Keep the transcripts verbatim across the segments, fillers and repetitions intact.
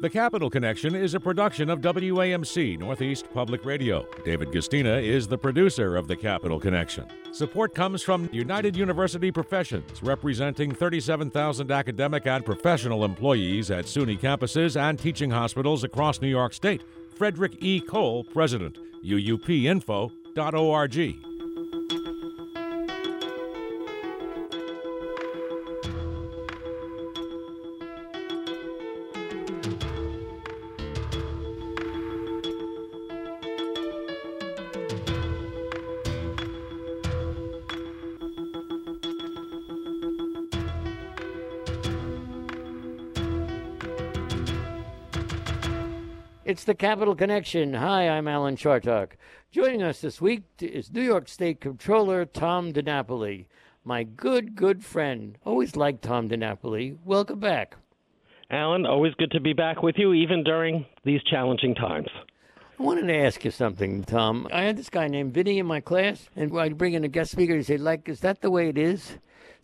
The Capital Connection is a production of W A M C Northeast Public Radio. David Gustina is the producer of The Capital Connection. Support comes from United University Professions, representing thirty-seven thousand academic and professional employees at SUNY campuses and teaching hospitals across New York State. Frederick E. Cole, President, U U P info dot org. It's the Capital Connection. Hi, I'm Alan Chartock. Joining us this week is New York State Comptroller Tom DiNapoli, my good, good friend. Always liked Tom DiNapoli. Welcome back. Alan, always good to be back with you, even during these challenging times. I wanted to ask you something, Tom. I had this guy named Vinny in my class, and I'd bring in a guest speaker and say, like, is that the way it is?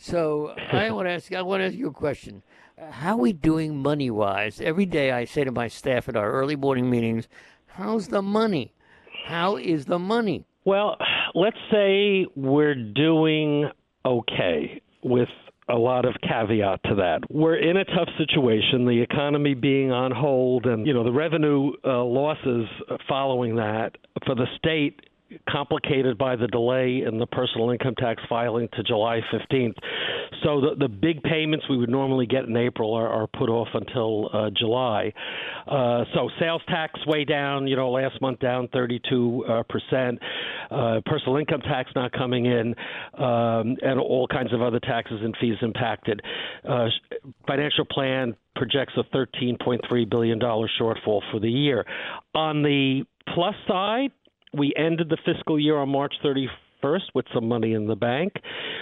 So I want to ask, I want to ask you a question. How are we doing money-wise? Every day I say to my staff at our early morning meetings, how's the money? How is the money? Well, let's say we're doing okay with a lot of caveat to that. We're in a tough situation, the economy being on hold and, you know, the revenue uh, losses following that for the state, complicated by the delay in the personal income tax filing to July fifteenth. So the, the big payments we would normally get in April are, are put off until uh, July. Uh, so sales tax way down, you know, last month down thirty-two percent. Uh, personal income tax not coming in, um, and all kinds of other taxes and fees impacted. Uh, financial plan projects a thirteen point three billion dollars shortfall for the year. On the plus side, we ended the fiscal year on March thirty-first with some money in the bank.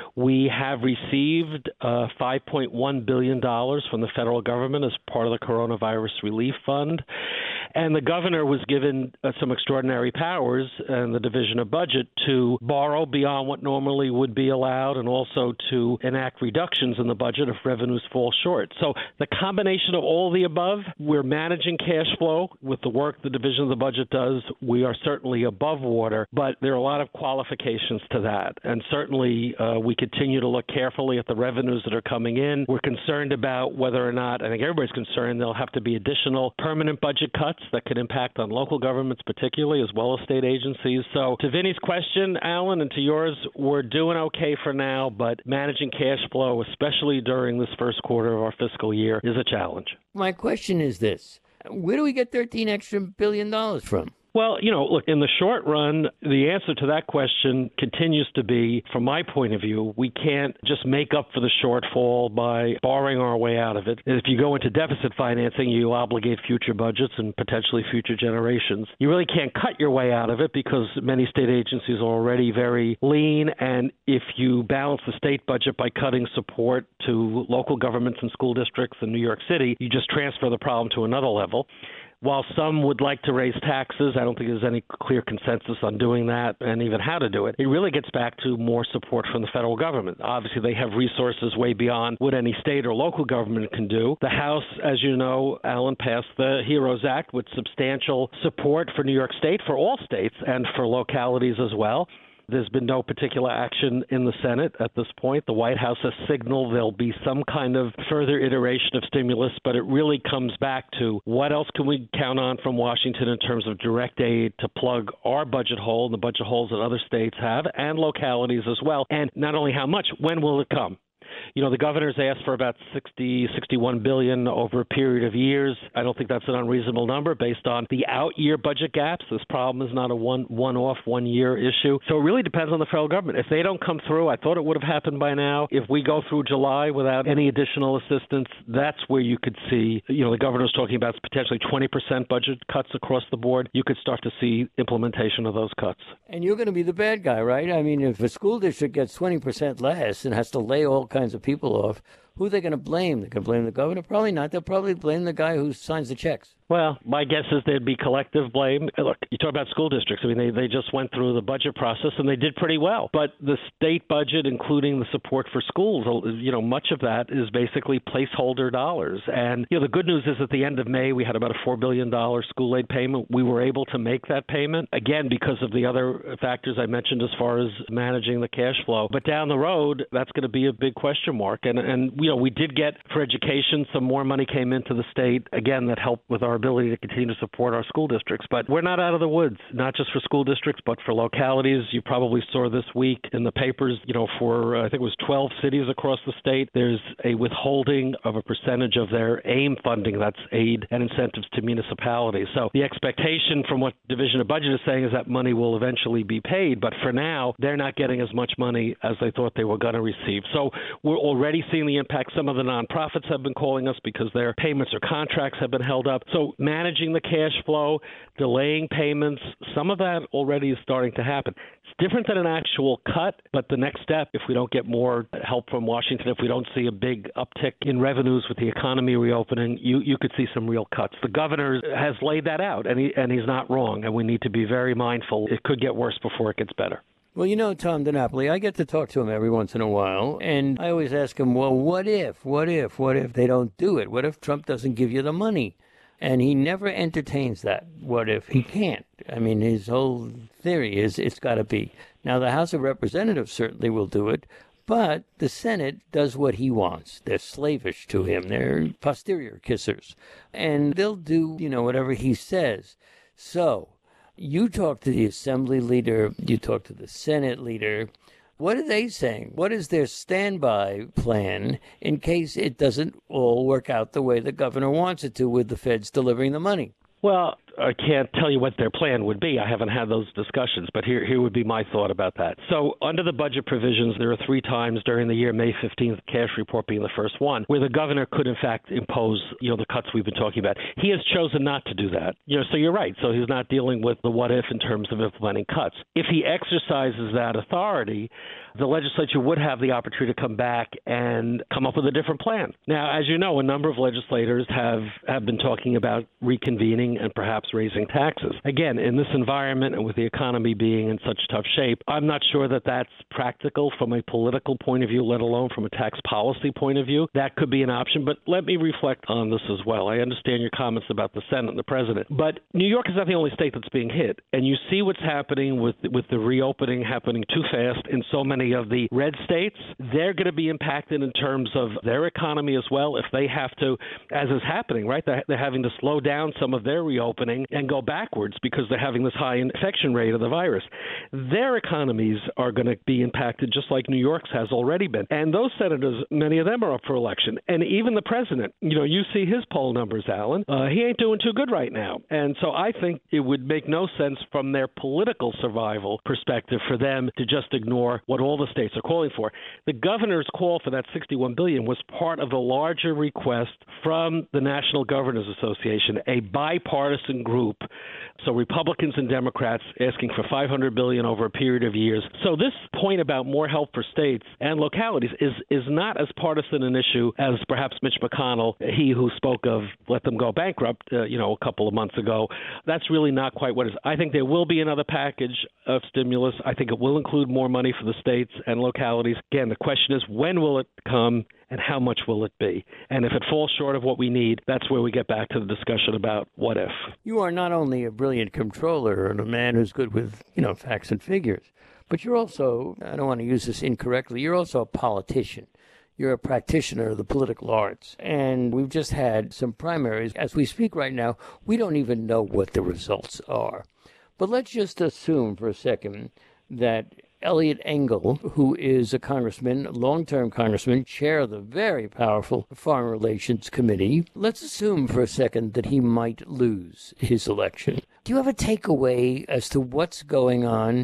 We have received uh, five point one billion dollars from the federal government as part of the Coronavirus Relief Fund. And the governor was given uh, some extraordinary powers in the Division of Budget to borrow beyond what normally would be allowed and also to enact reductions in the budget if revenues fall short. So the combination of all the above, we're managing cash flow with the work the Division of the Budget does. We are certainly above water, but there are a lot of qualifications to that. And certainly uh, we continue to look carefully at the revenues that are coming in. We're concerned about whether or not, I think everybody's concerned, there'll have to be additional permanent budget cuts that could impact on local governments particularly, as well as state agencies. So to Vinny's question, Alan, and to yours, we're doing okay for now, but managing cash flow, especially during this first quarter of our fiscal year, is a challenge. My question is this. Where do we get thirteen extra billion dollars from? Well, you know, look, in the short run, the answer to that question continues to be, from my point of view, we can't just make up for the shortfall by borrowing our way out of it. If you go into deficit financing, you obligate future budgets and potentially future generations. You really can't cut your way out of it because many state agencies are already very lean, and if you balance the state budget by cutting support to local governments and school districts in New York City, you just transfer the problem to another level. While some would like to raise taxes, I don't think there's any clear consensus on doing that and even how to do it. It really gets back to more support from the federal government. Obviously, they have resources way beyond what any state or local government can do. The House, as you know, Alan, passed the HEROES Act with substantial support for New York State, for all states, and for localities as well. There's been no particular action in the Senate at this point. The White House has signaled there'll be some kind of further iteration of stimulus, but it really comes back to what else can we count on from Washington in terms of direct aid to plug our budget hole and the budget holes that other states have and localities as well. And not only how much, when will it come? You know, the governor's asked for about sixty, sixty-one billion dollars over a period of years. I don't think that's an unreasonable number based on the out-year budget gaps. This problem is not a one, one-off, one-year issue. So it really depends on the federal government. If they don't come through, I thought it would have happened by now. If we go through July without any additional assistance, that's where you could see, you know, the governor's talking about potentially twenty percent budget cuts across the board. You could start to see implementation of those cuts. And you're going to be the bad guy, right? I mean, if a school district gets twenty percent less and has to lay all kinds of people off, who are they going to blame? They're going to blame the governor? Probably not. They'll probably blame the guy who signs the checks. Well, my guess is there'd be collective blame. Look, you talk about school districts. I mean, they, they just went through the budget process, and they did pretty well. But the state budget, including the support for schools, you know, much of that is basically placeholder dollars. And, you know, the good news is at the end of May, we had about a four billion dollars school aid payment. We were able to make that payment, again, because of the other factors I mentioned as far as managing the cash flow. But down the road, that's going to be a big question mark. And, and you know, we did get, for education, some more money came into the state, again, that helped with our ability to continue to support our school districts. But we're not out of the woods, not just for school districts, but for localities. You probably saw this week in the papers, you know, for uh, I think it was twelve cities across the state, there's a withholding of a percentage of their AIM funding, that's aid and incentives to municipalities. So the expectation from what Division of Budget is saying is that money will eventually be paid. But for now, they're not getting as much money as they thought they were going to receive. So we're already seeing the impact. Some of the nonprofits have been calling us because their payments or contracts have been held up. So managing the cash flow, delaying payments, some of that already is starting to happen. It's different than an actual cut, but the next step, if we don't get more help from Washington, if we don't see a big uptick in revenues with the economy reopening, you, you could see some real cuts. The governor has laid that out, and, he, and he's not wrong, and we need to be very mindful. It could get worse before it gets better. Well, you know, Tom DiNapoli, I get to talk to him every once in a while, and I always ask him, well, what if, what if, what if they don't do it? What if Trump doesn't give you the money? And he never entertains that. What if he can't? I mean, his whole theory is it's got to be. Now, the House of Representatives certainly will do it, but the Senate does what he wants. They're slavish to him. They're posterior kissers. And they'll do, you know, whatever he says. So you talk to the Assembly leader, you talk to the Senate leader. What are they saying? What is their standby plan in case it doesn't all work out the way the governor wants it to with the feds delivering the money? Well, I can't tell you what their plan would be. I haven't had those discussions, but here here would be my thought about that. So under the budget provisions, there are three times during the year, May fifteenth, cash report being the first one, where the governor could, in fact, impose, you know, the cuts we've been talking about. He has chosen not to do that. You know, so you're right. So he's not dealing with the what if in terms of implementing cuts. If he exercises that authority, the legislature would have the opportunity to come back and come up with a different plan. Now, as you know, a number of legislators have, have been talking about reconvening and perhaps raising taxes. Again, in this environment and with the economy being in such tough shape, I'm not sure that that's practical from a political point of view, let alone from a tax policy point of view. That could be an option, but let me reflect on this as well. I understand your comments about the Senate and the president, but New York is not the only state that's being hit, and you see what's happening with, with the reopening happening too fast in so many of the red states. They're going to be impacted in terms of their economy as well if they have to, as is happening, right? They're, they're having to slow down some of their reopening and go backwards because they're having this high infection rate of the virus. Their economies are going to be impacted just like New York's has already been. And those senators, many of them are up for election. And even the president, you know, you see his poll numbers, Alan. Uh, he ain't doing too good right now. And so I think it would make no sense from their political survival perspective for them to just ignore what all the states are calling for. The governor's call for that sixty-one billion dollars was part of the larger request from the National Governors Association, a bipartisan group. So Republicans and Democrats asking for five hundred billion dollars over a period of years. So this point about more help for states and localities is, is not as partisan an issue as perhaps Mitch McConnell, he who spoke of let them go bankrupt, uh, you know, a couple of months ago. That's really not quite what it is. I think there will be another package of stimulus. I think it will include more money for the states and localities. Again, the question is, when will it come and how much will it be? And if it falls short of what we need, that's where we get back to the discussion about what if. You are not only a brilliant comptroller and a man who's good with, you know, facts and figures, but you're also, I don't want to use this incorrectly, you're also a politician. You're a practitioner of the political arts. And we've just had some primaries. As we speak right now, we don't even know what the results are. But let's just assume for a second that Eliot Engel, who is a congressman, long-term congressman, chair of the very powerful Foreign Relations Committee, let's assume for a second that he might lose his election. Do you have a takeaway as to what's going on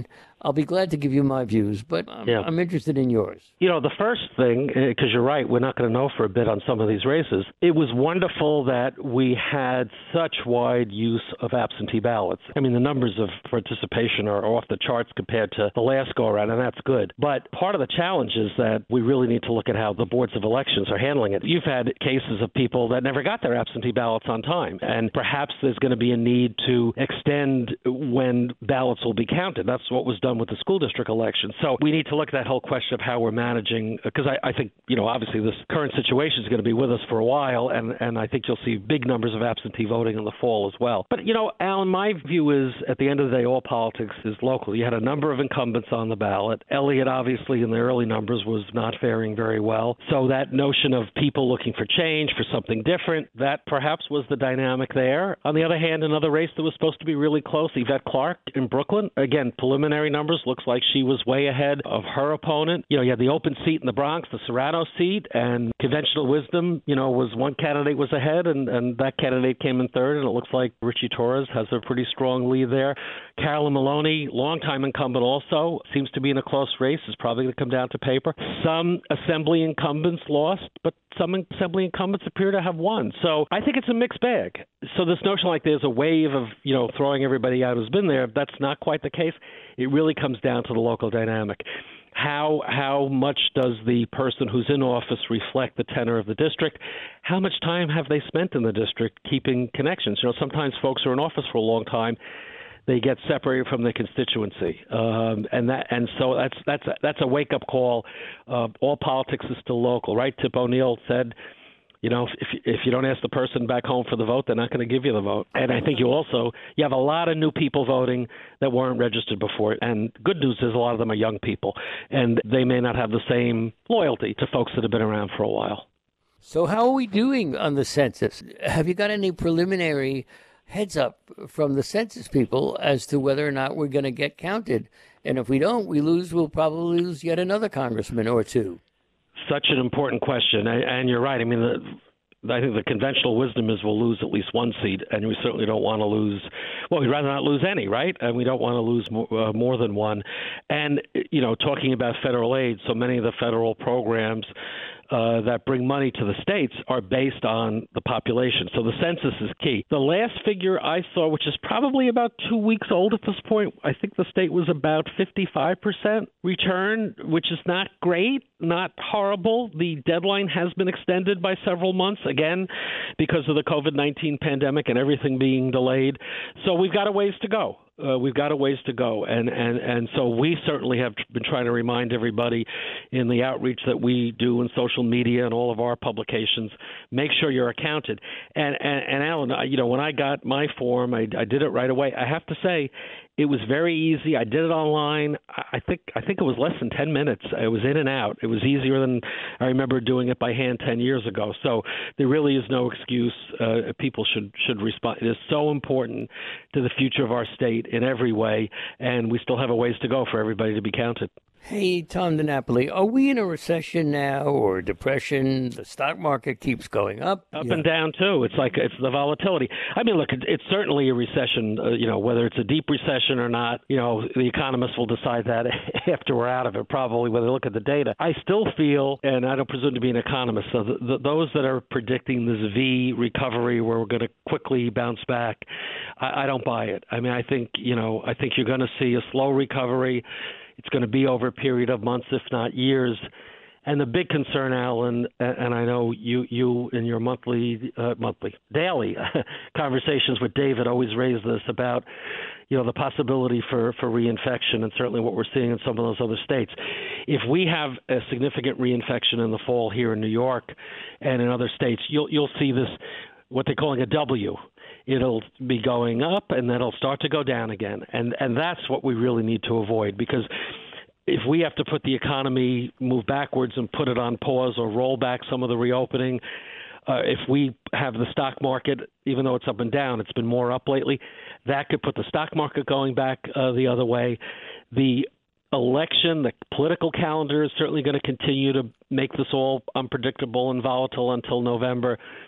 I'll be glad to give you my views, but I'm, Yeah. I'm interested in yours. You know, the first thing, because you're right, we're not going to know for a bit on some of these races. It was wonderful that we had such wide use of absentee ballots. I mean, the numbers of participation are off the charts compared to the last go-around, and that's good. But part of the challenge is that we really need to look at how the boards of elections are handling it. You've had cases of people that never got their absentee ballots on time, and perhaps there's going to be a need to extend when ballots will be counted. That's what was done with the school district election. So we need to look at that whole question of how we're managing, because I, I think, you know, obviously this current situation is going to be with us for a while, and, and I think you'll see big numbers of absentee voting in the fall as well. But, you know, Alan, my view is at the end of the day, all politics is local. You had a number of incumbents on the ballot. Elliott, obviously, in the early numbers was not faring very well. So that notion of people looking for change, for something different, that perhaps was the dynamic there. On the other hand, another race that was supposed to be really close, Yvette Clarke in Brooklyn. Again, preliminary numbers looks like she was way ahead of her opponent. You know, you had the open seat in the Bronx, the Serrano seat, and conventional wisdom, you know, was one candidate was ahead, and, and that candidate came in third, and it looks like Richie Torres has a pretty strong lead there. Carolyn Maloney, longtime incumbent also, seems to be in a close race. Is probably going to come down to paper. Some assembly incumbents lost, but some assembly incumbents appear to have won. So I think it's a mixed bag. So this notion like there's a wave of, you know, throwing everybody out who's been there, that's not quite the case. It really comes down to the local dynamic. How how much does the person who's in office reflect the tenor of the district? How much time have they spent in the district keeping connections? You know, sometimes folks are in office for a long time. They get separated from their constituency, um, and that and so that's that's that's a wake up call. Uh, all politics is still local, right? Tip O'Neill said, you know, if if you don't ask the person back home for the vote, they're not going to give you the vote. And I think you also you have a lot of new people voting that weren't registered before. And good news is a lot of them are young people, and they may not have the same loyalty to folks that have been around for a while. So how are we doing on the census? Have you got any preliminary heads up from the census people as to whether or not we're going to get counted? And if we don't, we lose, we'll probably lose yet another congressman or two. Such an important question, and you're right. I mean, the, I think the conventional wisdom is we'll lose at least one seat, and we certainly don't want to lose. Well, we'd rather not lose any, right? And we don't want to lose more, uh, more than one. And you know, talking about federal aid, so many of the federal programs Uh, that bring money to the states are based on the population. So the census is key. The last figure I saw, which is probably about two weeks old at this point, I think the state was about fifty-five percent return, which is not great, not horrible. The deadline has been extended by several months, again, because of the COVID nineteen pandemic and everything being delayed. So we've got a ways to go. Uh, we've got a ways to go, and, and, and so we certainly have been trying to remind everybody in the outreach that we do in social media and all of our publications, make sure you're accounted. And, and, and Alan, you know, when I got my form, I, I did it right away. I have to say, it was very easy. I did it online. I think I think it was less than ten minutes. It was in and out. It was easier than I remember doing it by hand ten years ago. So there really is no excuse. Uh, people should should respond. It is so important to the future of our state in every way, and we still have a ways to go for everybody to be counted. Hey, Tom DiNapoli, are we in a recession now or a depression? The stock market keeps going up. Up yeah. and down, too. It's like it's the volatility. I mean, look, it's certainly a recession, uh, you know, whether it's a deep recession or not, you know, the economists will decide that after we're out of it, probably, when they look at the data. I still feel, and I don't presume to be an economist, so the, the, those that are predicting this V recovery where we're going to quickly bounce back, I, I don't buy it. I mean, I think, you know, I think you're going to see a slow recovery. It's going to be over a period of months, if not years. And the big concern, Alan, and I know you, you in your monthly, uh, monthly, daily conversations with David always raise this about, you know, the possibility for, for reinfection, and certainly what we're seeing in some of those other states. If we have a significant reinfection in the fall here in New York and in other states, you'll you'll see this, what they're calling a W. It'll be going up, and then it'll start to go down again. And and that's what we really need to avoid, because if we have to put the economy, move backwards and put it on pause or roll back some of the reopening, uh, if we have the stock market, even though it's up and down, it's been more up lately, that could put the stock market going back uh, the other way. The election, the political calendar is certainly going to continue to make this all unpredictable and volatile until November.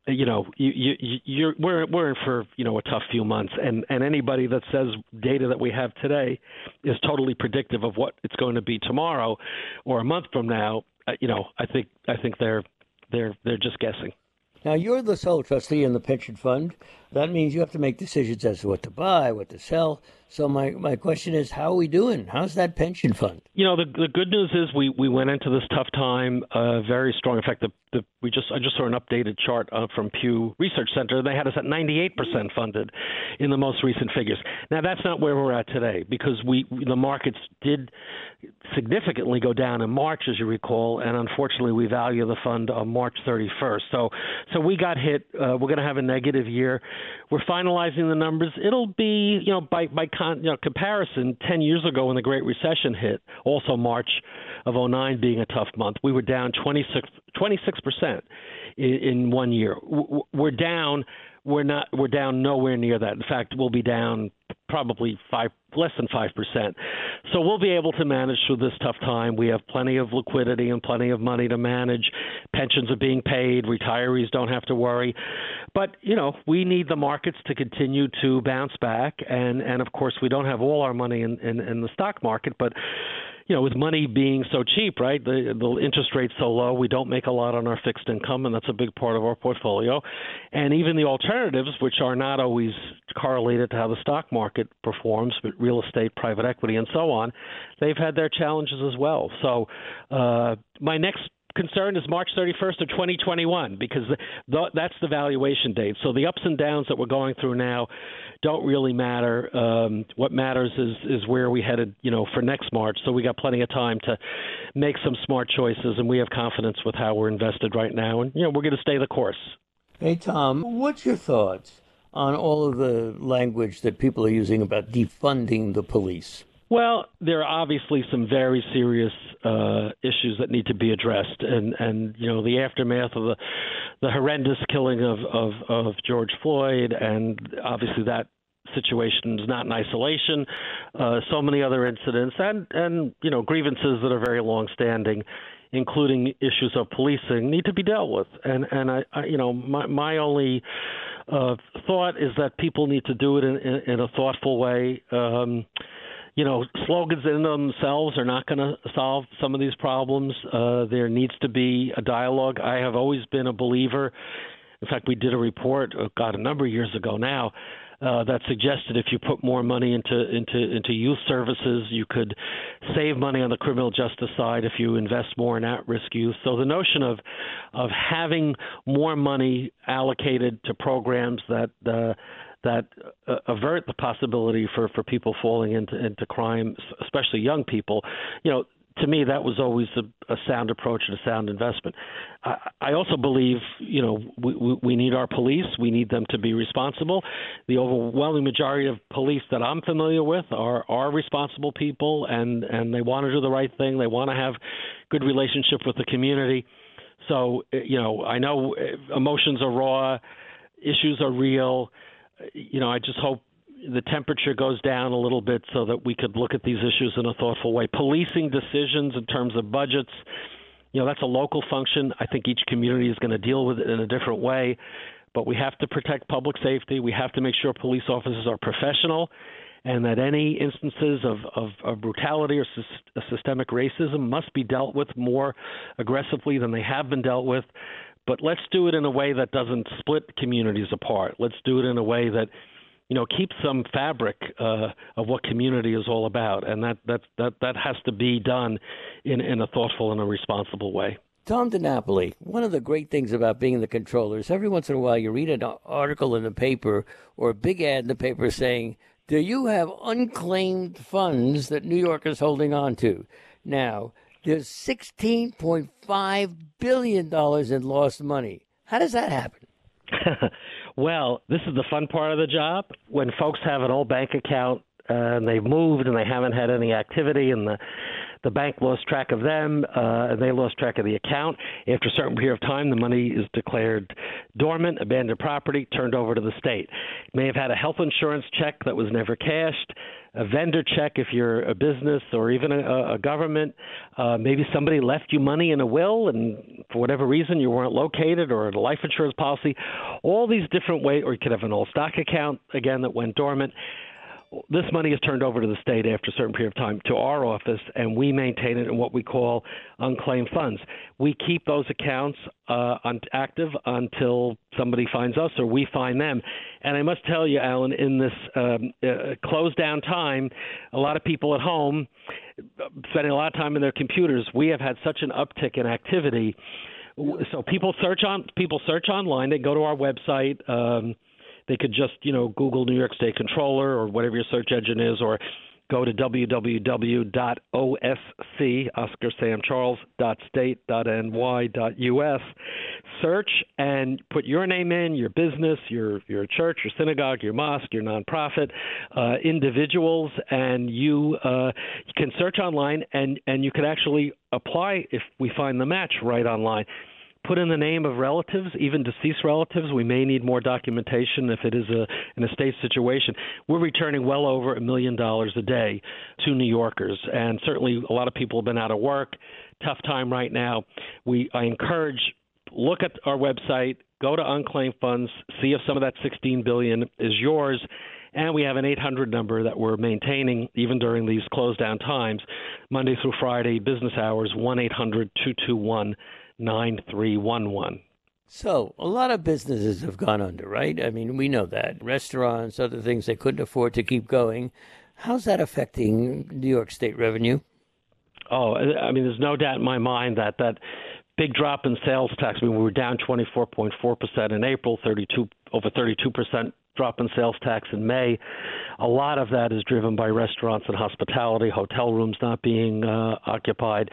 you know, you, you, you're we're we're in for you know a tough few months, and and anybody that says data that we have today is totally predictive of what it's going to be tomorrow or a month from now, uh, you know, I think I think they're they're they're just guessing. Now, you're the sole trustee in the pension fund. That means you have to make decisions as to what to buy, what to sell. So my, my question is, how are we doing? How's that pension fund? You know, the the good news is we, we went into this tough time uh, very strong. In fact, the, the we just I just saw an updated chart uh, from Pew Research Center. They had us at ninety-eight percent funded in the most recent figures. Now, that's not where we're at today because we the markets did significantly go down in March, as you recall, and unfortunately, we value the fund on March thirty-first. So so we got hit. Uh, we're going to have a negative year. We're finalizing the numbers. It'll be, you know, by by con, you know, comparison, ten years ago when the Great Recession hit, also March of oh nine being a tough month, we were down twenty-six percent in, in one year. We're down. We're not. We're down nowhere near that. In fact, we'll be down probably five, less than five percent. So we'll be able to manage through this tough time. We have plenty of liquidity and plenty of money to manage. Pensions are being paid. Retirees don't have to worry. But, you know, we need the markets to continue to bounce back. And, and of course, we don't have all our money in, in, in the stock market, but you know, with money being so cheap, right, the, the interest rate's so low, we don't make a lot on our fixed income, and that's a big part of our portfolio. And even the alternatives, which are not always correlated to how the stock market performs, but real estate, private equity, and so on, they've had their challenges as well. So uh, my next concern is March thirty-first of twenty twenty-one because th- that's the valuation date. So the ups and downs that we're going through now don't really matter. Um, what matters is is where we headed, you know, for next March. So we got plenty of time to make some smart choices, and we have confidence with how we're invested right now. And, you know, we're going to stay the course. Hey, Tom, what's your thoughts on all of the language that people are using about defunding the police? Well, there are obviously some very serious uh, issues that need to be addressed, and, and you know the aftermath of the the horrendous killing of, of, of George Floyd, and obviously that situation is not in isolation. Uh, so many other incidents, and and you know grievances that are very long-standing, including issues of policing, need to be dealt with. And and I, I you know my my only uh, thought is that people need to do it in, in, in a thoughtful way. Um, You know, slogans in themselves are not going to solve some of these problems. Uh, there needs to be a dialogue. I have always been a believer. In fact, we did a report, oh God, a number of years ago now, uh, that suggested if you put more money into, into, into youth services, you could save money on the criminal justice side if you invest more in at-risk youth. So the notion of of having more money allocated to programs that uh, that uh, avert the possibility for, for people falling into, into crime, especially young people, you know, to me, that was always a, a sound approach and a sound investment. I, I also believe, you know, we, we, we need our police. We need them to be responsible. The overwhelming majority of police that I'm familiar with are, are responsible people, and, and they want to do the right thing. They want to have good relationship with the community. So, you know, I know emotions are raw, issues are real. You know, I just hope the temperature goes down a little bit so that we could look at these issues in a thoughtful way. Policing decisions in terms of budgets, you know, that's a local function. I think each community is going to deal with it in a different way, but we have to protect public safety. We have to make sure police officers are professional, and that any instances of, of, of brutality or sy- systemic racism must be dealt with more aggressively than they have been dealt with. But let's do it in a way that doesn't split communities apart. Let's do it in a way that, you know, keeps some fabric uh, of what community is all about. And that, that, that, that has to be done in, in a thoughtful and a responsible way. Tom DiNapoli, one of the great things about being the controller is every once in a while you read an article in the paper or a big ad in the paper saying, do you have unclaimed funds that New York is holding on to? Now, there's sixteen point five billion dollars in lost money. How does that happen? Well, this is the fun part of the job. When folks have an old bank account uh, and they've moved and they haven't had any activity and the the bank lost track of them, uh, and they lost track of the account. After a certain period of time, the money is declared dormant, abandoned property, turned over to the state. You may have had a health insurance check that was never cashed, a vendor check if you're a business or even a, a government. Uh, maybe somebody left you money in a will, and for whatever reason you weren't located, or a life insurance policy. All these different ways, or you could have an old stock account, again, that went dormant. This money is turned over to the state after a certain period of time to our office, and we maintain it in what we call unclaimed funds. We keep those accounts uh, active until somebody finds us or we find them. And I must tell you, Alan, in this um, uh, closed down time, a lot of people at home spending a lot of time in their computers. We have had such an uptick in activity. So people search on people search online. They go to our website. Um, They could just, you know, Google New York State Controller or whatever your search engine is, or go to w w w dot o s c, Oscar Sam Charles, dot state dot n y dot u s. Search and put your name in, your business, your your church, your synagogue, your mosque, your nonprofit, uh, individuals, and you, uh, you can search online, and, and you can actually apply if we find the match right online. Put in the name of relatives, even deceased relatives. We may need more documentation if it is a, an estate situation. We're returning well over a million dollars a day to New Yorkers, and certainly a lot of people have been out of work. Tough time right now. We I encourage, look at our website, go to unclaimed funds, see if some of that sixteen billion dollars is yours. And we have an eight hundred number that we're maintaining even during these closed down times, Monday through Friday, business hours, one eight hundred two two one nine three one one. So a lot of businesses have gone under, right? I mean, we know that. Restaurants, other things they couldn't afford to keep going. How's that affecting New York State revenue? Oh, I mean, there's no doubt in my mind that that big drop in sales tax. I mean, we were down twenty-four point four percent in April, thirty-two over thirty-two percent drop in sales tax in May. A lot of that is driven by restaurants and hospitality, hotel rooms not being uh, occupied.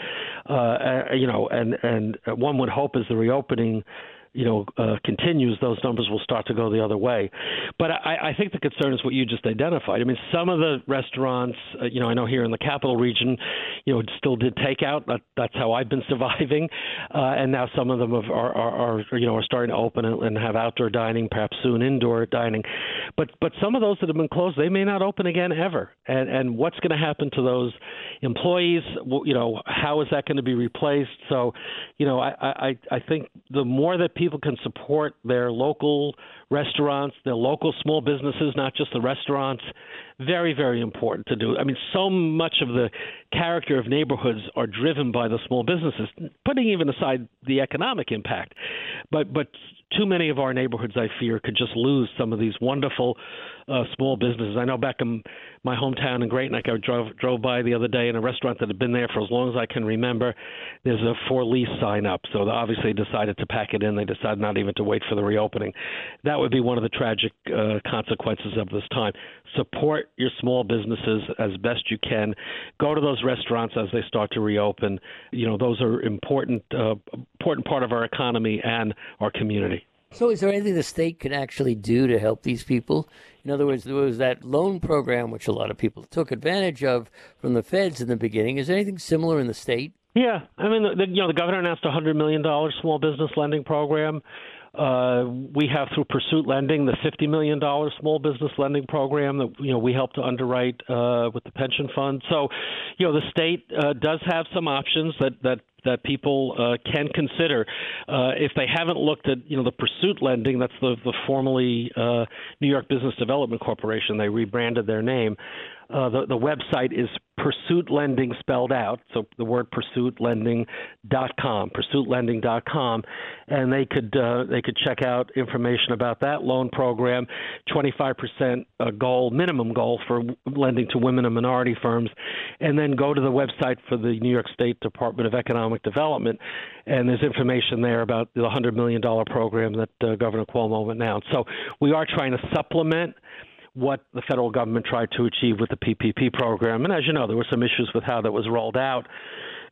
Uh, you know, and and one would hope as the reopening, you know, uh, continues, those numbers will start to go the other way. But I, I think the concern is what you just identified. I mean, some of the restaurants, uh, you know, I know here in the capital region, you know, still did takeout. That, that's how I've been surviving. Uh, and now some of them have, are, are, are, you know, are starting to open and, and have outdoor dining, perhaps soon indoor dining. But but some of those that have been closed, they may not open again ever. And and what's going to happen to those employees? You know, how is that going to be replaced? So, you know, I, I, I think the more that people can support their local restaurants, their local small businesses, not just the restaurants, very, very important to do. I mean, so much of the character of neighborhoods are driven by the small businesses, putting even aside the economic impact. But but too many of our neighborhoods, I fear, could just lose some of these wonderful uh, small businesses. I know back in my hometown in Great Neck, I drove, drove by the other day in a restaurant that had been there for as long as I can remember. There's a for lease sign up. So they obviously decided to pack it in. They decided not even to wait for the reopening. That would be one of the tragic uh, consequences of this time. Support your small businesses as best you can. Go to those restaurants as they start to reopen. You know, those are important, uh, important part of our economy and our community. So is there anything the state can actually do to help these people? In other words, there was that loan program, which a lot of people took advantage of from the feds in the beginning. Is there anything similar in the state? Yeah. I mean, the, you know, the governor announced a one hundred million dollars small business lending program. Uh, we have through Pursuit Lending the fifty million dollars small business lending program that, you know, we help to underwrite uh, with the pension fund. So, you know, the state uh, does have some options that, that that people uh, can consider. Uh, if they haven't looked at, you know, the Pursuit Lending, that's the, the formerly uh, New York Business Development Corporation. They rebranded their name. Uh, the, the website is Pursuit Lending spelled out, so the word pursuit lending dot com, pursuit lending dot com, and they could uh, they could check out information about that loan program, twenty-five percent goal, minimum goal for lending to women and minority firms, and then go to the website for the New York State Department of Economic Development, and there's information there about the one hundred million dollars program that uh, Governor Cuomo announced. So we are trying to supplement what the federal government tried to achieve with the P P P program. And as you know, there were some issues with how that was rolled out.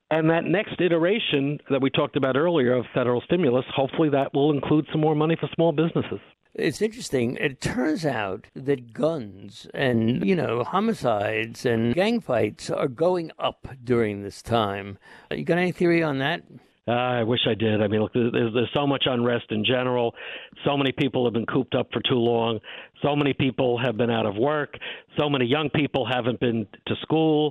And that next iteration that we talked about earlier of federal stimulus, hopefully that will include some more money for small businesses. It's interesting. It turns out that guns and, you know, homicides and gang fights are going up during this time. You got any theory on that? Uh, I wish I did. I mean, look, there's, there's so much unrest in general. So many people have been cooped up for too long. So many people have been out of work. So many young people haven't been to school.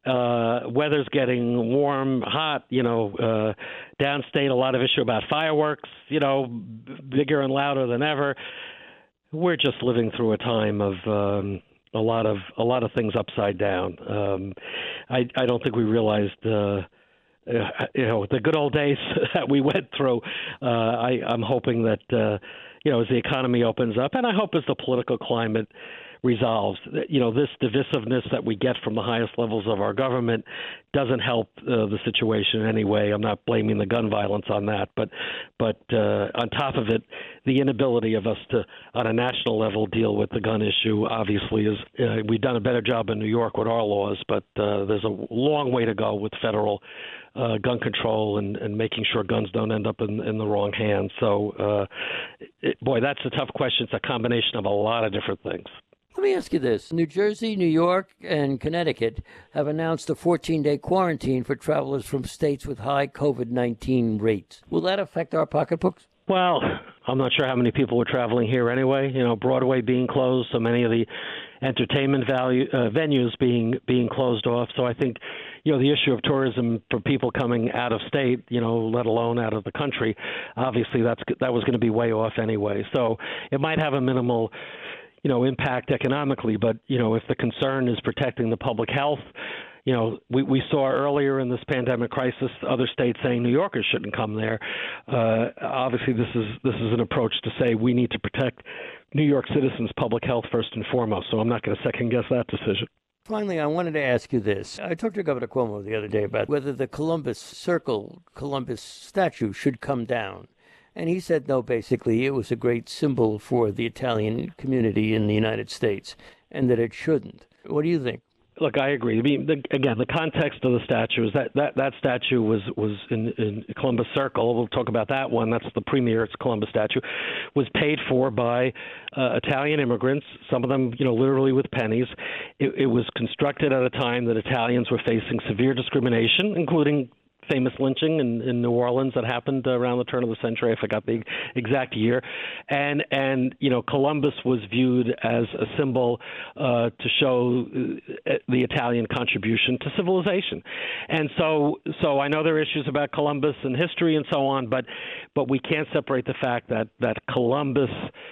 Uh, weather's getting warm, hot, you know, uh, downstate, a lot of issue about fireworks, you know, b- bigger and louder than ever. We're just living through a time of um, a lot of a lot of things upside down. Um, I, I don't think we realized, uh, uh, you know, the good old days that we went through. Uh, I, I'm hoping that, uh, you know, as the economy opens up, and I hope as the political climate resolves, you know, this divisiveness that we get from the highest levels of our government doesn't help uh, the situation in any way. I'm not blaming the gun violence on that, but but uh, on top of it, the inability of us to, on a national level, deal with the gun issue obviously is, uh, we've done a better job in New York with our laws, but uh, there's a long way to go with federal uh, gun control and, and making sure guns don't end up in, in the wrong hands. So, uh, it, boy, that's a tough question. It's a combination of a lot of different things. Let me ask you this. New Jersey, New York, and Connecticut have announced a fourteen-day quarantine for travelers from states with high COVID nineteen rates. Will that affect our pocketbooks? Well, I'm not sure how many people were traveling here anyway. You know, Broadway being closed, so many of the entertainment value uh, venues being being closed off. So I think, you know, the issue of tourism for people coming out of state, you know, let alone out of the country, obviously that's that was going to be way off anyway. So it might have a minimal, you know, impact economically, but, you know, if the concern is protecting the public health, you know, we, we saw earlier in this pandemic crisis other states saying New Yorkers shouldn't come there. Uh, obviously, this is this is an approach to say we need to protect New York citizens' public health first and foremost, so I'm not going to second-guess that decision. Finally, I wanted to ask you this. I talked to Governor Cuomo the other day about whether the Columbus Circle, Columbus statue should come down. And he said, no, basically, it was a great symbol for the Italian community in the United States, and that it shouldn't. What do you think? Look, I agree. I mean, the, again, the context of the statue is that that, that statue was, was in, in Columbus Circle. We'll talk about that one. That's the premier. It's Columbus statue. Was paid for by uh, Italian immigrants, some of them, you know, literally with pennies. It, it was constructed at a time that Italians were facing severe discrimination, including famous lynching in, in New Orleans that happened around the turn of the century. I forgot the exact year. And, and you know, Columbus was viewed as a symbol uh, to show the Italian contribution to civilization. And so so I know there are issues about Columbus and history and so on, but but we can't separate the fact that, that Columbus,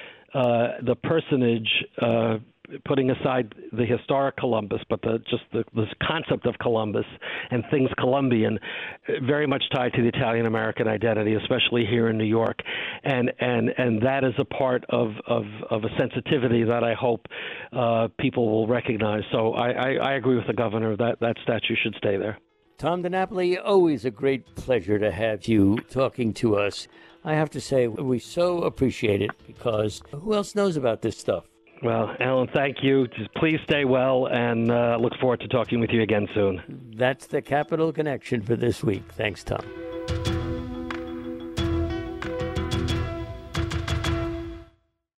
uh, the personage, uh, putting aside the historic Columbus, but the, just the, this concept of Columbus and things Columbian, very much tied to the Italian-American identity, especially here in New York. And and, and that is a part of, of, of a sensitivity that I hope uh, people will recognize. So I, I, I agree with the governor that that statue should stay there. Tom DiNapoli, always a great pleasure to have you talking to us. I have to say, we so appreciate it because who else knows about this stuff? Well, Alan, thank you. Just please stay well, and uh, look forward to talking with you again soon. That's the Capital Connection for this week. Thanks, Tom.